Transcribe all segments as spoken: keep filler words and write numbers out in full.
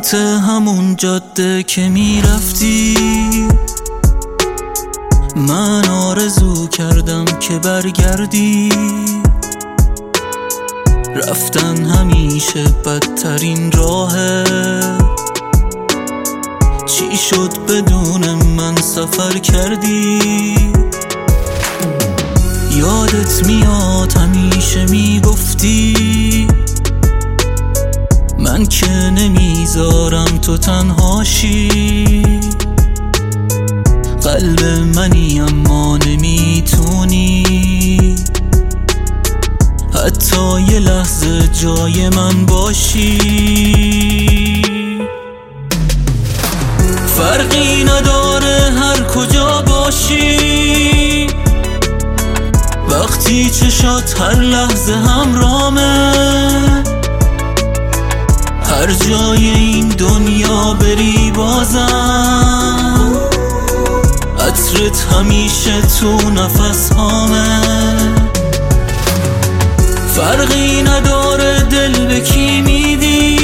سمت همون جاده که میرفتی. من آرزو کردم که برگردی. رفتن همیشه بدترین راهه. چی شد بدون من سفر کردی؟ یادت میاد همیشه میگفتی من که نمیذارم تو تنهاشی. قلب منی اما نمیتونی حتی یه لحظه جای من باشی. فرقی نداره هر کجا باشی، وقتی چشات هر لحظه همرامه. هر جای این دنیا بری بازم عطرت همیشه تو نفس هامه. فرقی نداره دل به کی میدی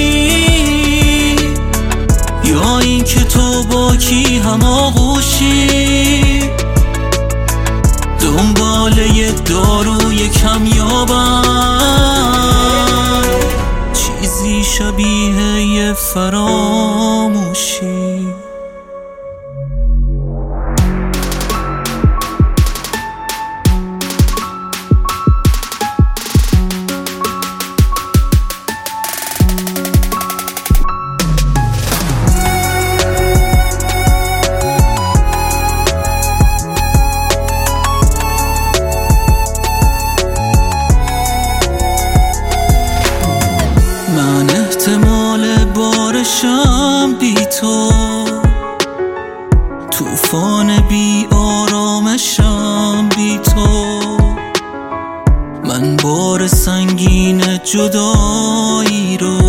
یا این که تو با کی هماغوشی. دنبال یه داروی کمیابم، چیزی شبیه یه فراموشی. من احتمال بارشم بی تو، طوفان بی آرامشم بی تو. من بار سنگین جدایی رو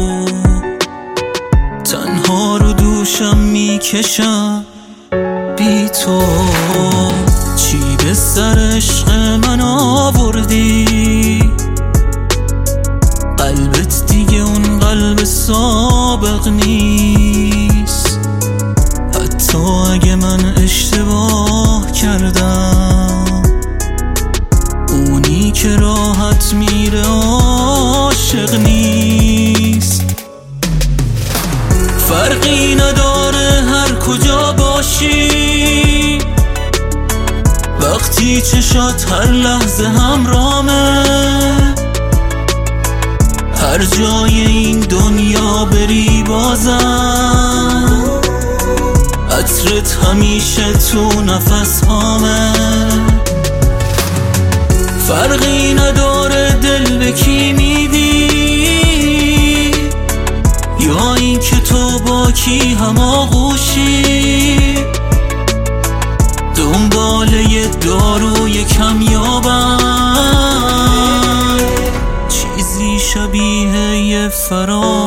تنها رو دوشم میکشم بی تو. چی به سر عشق من آوردی؟ قلبت دیگه اون قلب سابق نیست. حتی اگه من اشتباه کردم، اونی که راحت میره عاشق نیست. فرقی نداره هر کجا باشی، وقتی چشات هر لحظه همرامه. هر جای این دنیا بری بازم عطرت همیشه تو نفس هامه. فرقی نداره دل به کی میدی یا این که تو با کی هماغوشی. دنبال یه داروی کمیابم، چیزی شبیه یه فراموشی.